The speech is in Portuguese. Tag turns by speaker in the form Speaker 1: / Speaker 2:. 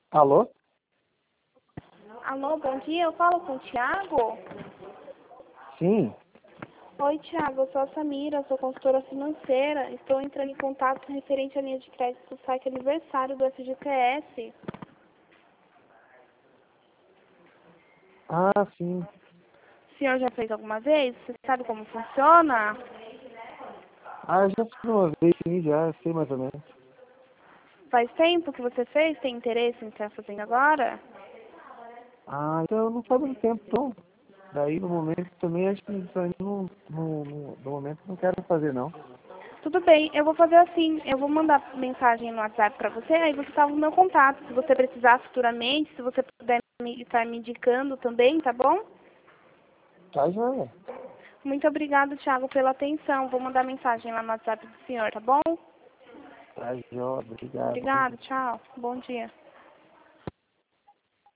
Speaker 1: Alô?
Speaker 2: Alô, bom dia. Eu falo com o Thiago?
Speaker 1: Sim.
Speaker 2: Oi, Thiago. Eu sou a Samira, sou consultora financeira. Estou entrando em contato referente à linha de crédito do site aniversário do FGTS.
Speaker 1: Ah, sim.
Speaker 2: O senhor já fez alguma vez? Você sabe como funciona?
Speaker 1: Ah, eu já fiz uma vez, sim, já sei mais ou menos.
Speaker 2: Faz tempo que você fez? Tem interesse em estar fazendo agora?
Speaker 1: Ah, então não faz muito tempo, então. Daí, no momento, também acho que isso aí no momento não quero fazer, não.
Speaker 2: Tudo bem, eu vou fazer assim. Eu vou mandar mensagem no WhatsApp para você, aí você salva o meu contato. Se você precisar futuramente, se você puder estar me indicando também, tá bom?
Speaker 1: Tá, joia.
Speaker 2: Muito obrigada, Thiago, pela atenção. Vou mandar mensagem lá no WhatsApp do senhor, tá bom?
Speaker 1: Tá, joia. Obrigado.
Speaker 2: Obrigada, tchau. Bom dia.